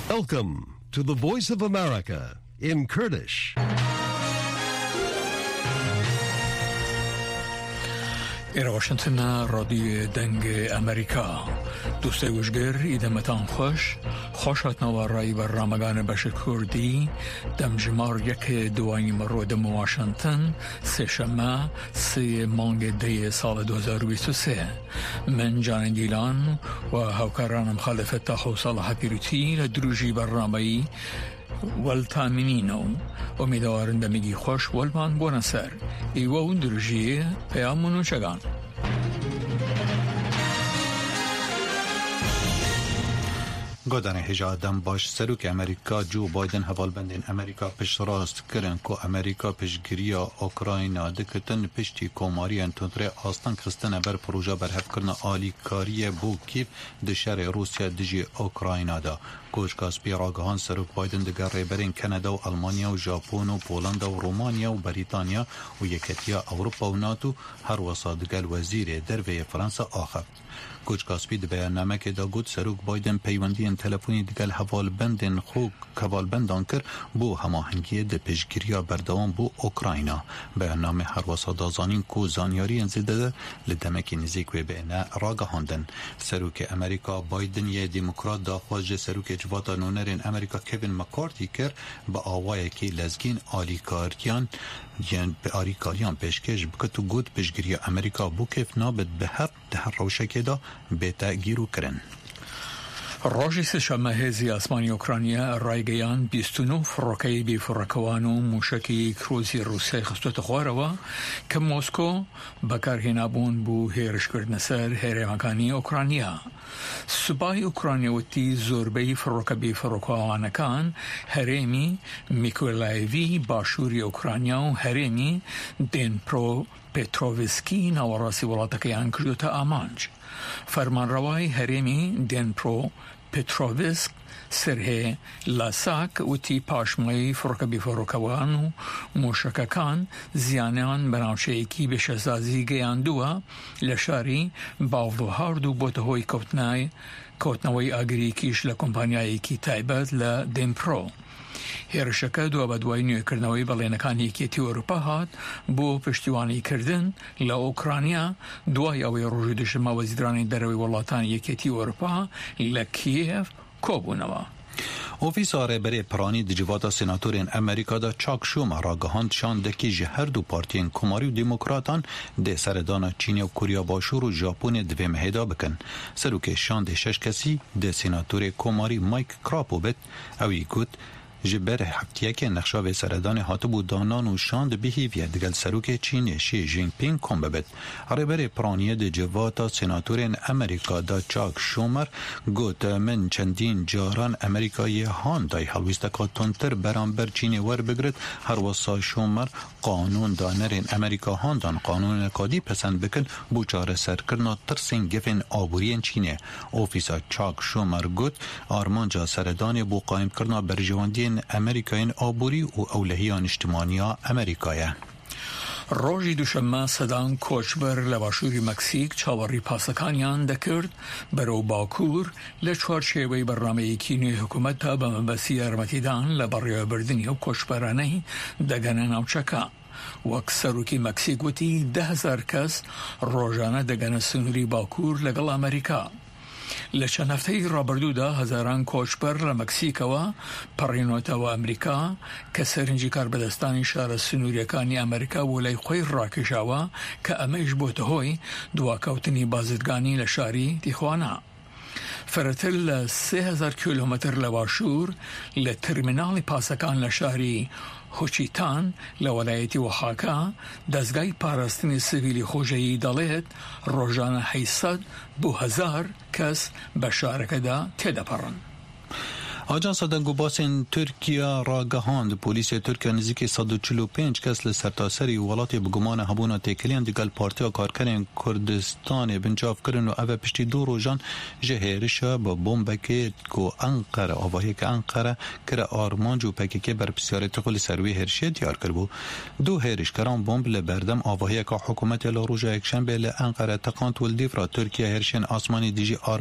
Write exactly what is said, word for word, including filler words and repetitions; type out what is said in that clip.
Welcome to the Voice of America in Kurdish. إلى واشنطن راديو دنگ أمريكا دوستي وشگر إذا متان خوش خوشت نوارای برنامگان بشر کردی دم جمار یک دوانی مرو دم واشنطن سه شما سه مانگ دی سال دو هزار و بیست و سه من جان دیلان و هاوکاران مخالفت تاخو صالح پیروتی لدروجی برنامه‌ای والتامینینو امیدوارم دمیگی خوش والبان بونسر ایوه اون دروجی پیامونو چگان گودن هجادم باش سروک امریکا جو بایدن حوالبندین امریکا پشت راست کرن که امریکا پشتگیریا اوکراینا دکتن پشتی کوماری انتونتره آستان خستن بر پروژه برحف کرن آلی کاری بو کیف دشار روسیا دجی اوکراینا دا کوچ کاسپی راگهان سروک بایدن دگر ریبرین کندا و المانیا و ژاپن و پولند و رومانیا و بریتانیا و یکتیا اروپا و ناتو هر وسادگل وزیر دروی فرانسا آخر کوچ کاسپی د بیاننامه کې دا گوت سروک بایدن پیوندی تلفنی دگل حوال بندن خوک حوال بندان کر بو هماهنگی د پیشگیری بردوام بو اوکراینا بیاننامه هر وسادازانین کو زانیاری انزیده لدمکی نزیک و بینه راگهاندن سروک امریکا بایدن یه دموکرات دا خواج سروک اجواتا نونرین امریکا کوین مکارتی کر با آوای که لزگین آلیکاریان یعنی به آلیکاریان پیشکش بکتو گوت پیشگیری امریکا بو کف نابد به هر ده روشکی دا بتا گیرو کرن راجی سشمه هزی اسمانی اوکراینیا رایگیان بیست و نه فروکی بی فرکوانو موشکی کروزی روسی خستوت خواروا که موسکو بکر هنابون بو هیرش کردن سر هیر مکانی اوکراینیا سبای اوکراینیا وتی زوربی فروک بی فرکوانکان هریمی میکولایوی باشوری اوکراینیا و هریمی دین پرو پترووسکی نواراسی ولاتکیان کردوتا آمانج فرمان روای هریمی دین پرو پترووسک سره لاساک و تی پاشمایی فرکبی فرکوانو موشککان زیانان بناوشهیکی به شزازی گیاندوه لشاری باوضو هاردو بوتهوی کوتنای کوتنوی آگریکیش لکمپانیایی کی تایبت لدین پرو هێرشەکە دو بە دوای نوێکردنەوەی بەڵێنەکانی یەکێتی ئەوروپا هات بۆ پشتیوانی کردن لە ئۆکرانیا دوای ئەوەی ڕۆژی دوشەمە وەزیرانی دەرەوەی وڵاتانی یەکێتی ئەوروپا لە کیێف کۆبوونەوە. اوفیسا رهبری پرانی دجواتا سناتورین امریکا دا چاک شوما راگهاند شانده که جه هر دو پارتین کماری و دموکراتان ده سردان چین و کوریا باشور و ژاپن دوی مهدا بکن. سروک شانده شش کسی ده سناتور کماری مایک کراپو بد اوی گوت جبر هفتیه که نقشه به سردان هاتبو دانان و شاند بهیویه دگل سروک چین شی جین پینگ کن ببد. رهبر پرانیه ده جواتا سناتورین امریکا دا چاک شومر گوت من چندین جاران امریکای هان دای حلویستکا تونتر برانبر چین ور بگرد هر واسا شومر قانون دانرین امریکا هان دان قانون نکادی پسند بکن بو چاره سرکرنا ترسین گفن آبورین چینه. اوفیسا چاک شومر گوت آرمانجا سردان بو قایم کرنا برجواندین امریکاین آبوری و اولهیان اجتماعی امریکایه. روژی دوشەممە سەدان کۆچبەر لە باشووری مەکسیک چاوەڕی پاسەکانیان دەکرد بەرەو باکوور لە چوارچێوەی بەرنامەیەکی نوێی حکوومەتە بە مەبەستی یارمەتیدان لە بەڕێوەبردننی و کۆچبەرانەی دەگەنە ناوچەکە. وەک سەرۆکی مەکسیک وتی ده هزار کەس ڕۆژانە دەگەنە سنووری باکوور لەگەڵ ئەمریکا. لە چەند هەفتەی ڕابردوودا هەزاران کۆچبەر لە مەکسیکەوە پەڕێنەوەتەوە ئەمریکا کە سەرنجی کاربەدەستانی شارە سنووریەکانی ئەمریکا بۆ لای خۆی ڕاکێشاوە کە ئەمەش بۆتە هۆی دواکەوتنی بازرگانی لە شاری تیخوانا. فرەتر لە سێ هەزار کیلۆمەتر لە باشوور لە ترمیناڵی پاسەکان لە شاری هوچیتان لە وەلایەتی وەحاکا دەستگای پاراستنی سڤیلی خۆشەویی دەڵێت ڕۆژانە حەیسەد بۆ هەزار کەس بە شارەکەدا تێدەپەڕن. آژانس دنگوباسین ترکیه راگهاند پلیس ترکیه نزدیک صد و چهل و پنج کس لسرتاسری ولات بگمان هبونا تکلیان دیگل پارتیا کارکرین کردستان بنجاف کرن و اوه پشتی دو روزان جهیرشا با بمبکه کو انقره آواهی که انقره کره آرمانج و پکیکه بر بسیاری تقل سروی هرشی دیار کربو. دو هیرش کران بمب لبردم آواهی که حکومت لاروژا یکشنبه لانقره تقانت ولدیف را ترکیه هرشین آسمانی دیجی